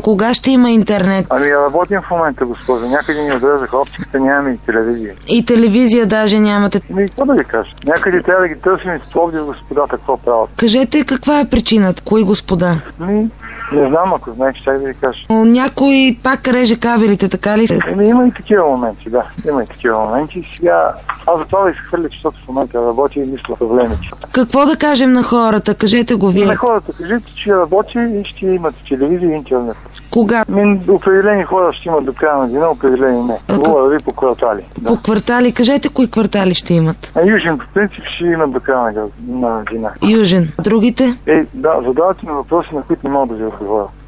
кога ще има интернет? Ами работим в момента, госпожо. Някъде ни отрезаха оптиката, нямаме и телевизия. И телевизия даже нямате. Какво да ви кажа? Някъде трябва да ги търсим и Пловдив господата какво правят. Кажете каква е причината? Кои господа? Не знам, ако знаеш, ще да ви кажа. Някой пак реже кабелите, така ли? Има и такива моменти, да. Има и такива моменти. Сега аз за това да изхвърля, защото в момента работя и мисля проблемите. Какво да кажем на хората? Кажете го вие. На хората кажете, че работи и ще имате телевизия и интернет. Кога? Определени хора ще имат до края на деня, определени не. Говоря ви по квартали. Да. По квартали? Кажете кои квартали ще имат. Южен по принцип ще имат до края на деня. Южен. Другите? Да, задавате ми въпроси, на които не мога да ви отговоря.